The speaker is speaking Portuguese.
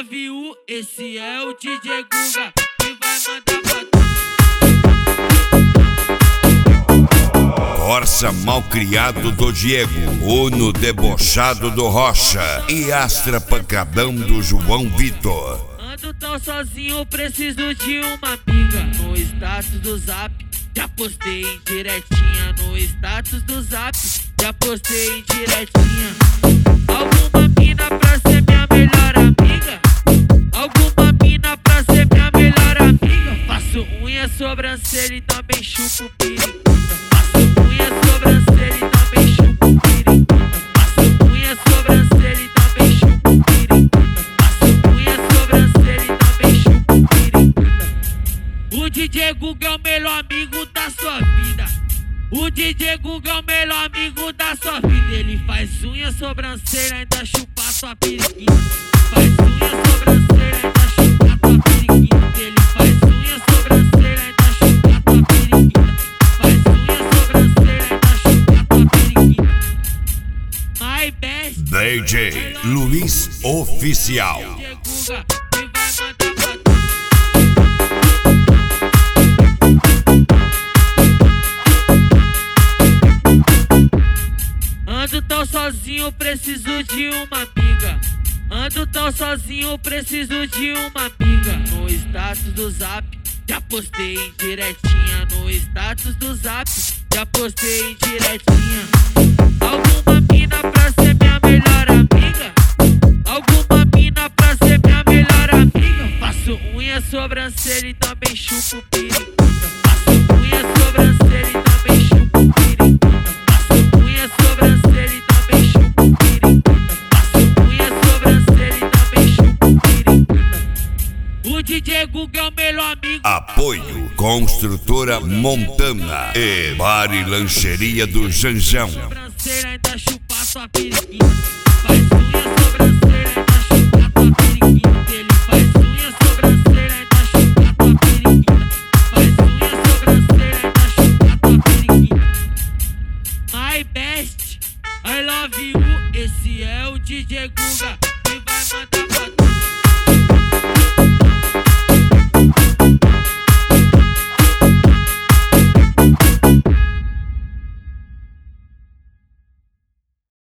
9U, esse é o DJ Guga que vai mandar pra tu. Corsa malcriado do Diego, Uno debochado do Rocha e Astra pancadão do João Vitor. Ando tão sozinho, preciso de uma amiga. No status do Zap, já postei em diretinha. No status do Zap, já postei em diretinha. Alguma mina pra ser minha melhor amiga? Alguma mina pra ser minha melhor amiga? Faço unha, sobrancelha e também chupo periquita. Faço unha, sobrancelha e também chupo periquita. Faço unha, sobrancelha e também chupo periquita. Faço unha, sobrancelha e também chupo periquita. O DJ Guga é o melhor amigo da sua vida. O DJ Guga é o melhor amigo da sua vida. Ele faz unha, sobrancelha, ainda chupa sua periquita. Faz unha, sobrancelha, ainda chupa tua periquita. Ele faz unha, sobrancelha, ainda chupa tua periquita. Faz unha, sobrancelha, ainda chupa tua periquita. My best DJ Luiz Oficial. DJ Guga que vai mandar pra tu. Ando tão sozinho, preciso de uma amiga. Ando tão sozinho, preciso de uma amiga. No status do Zap, já postei em diretinha. No status do Zap, já postei em diretinha. Alguma mina pra ser minha melhor amiga? Alguma mina pra ser minha melhor amiga? Faço unha, sobrancelha e também chupo periquita. Faço unha, sobrancelha e também chupo periquita. Faço unha, sobrancelha e também chupo periquita. Faço unha, sobrancelha e também chupo periquita. O DJ Guga é o melhor amigo. Apoio Construtora Montana e Bar e Lancheria do Janjão. Sobrancelha ainda chupa sua periquita.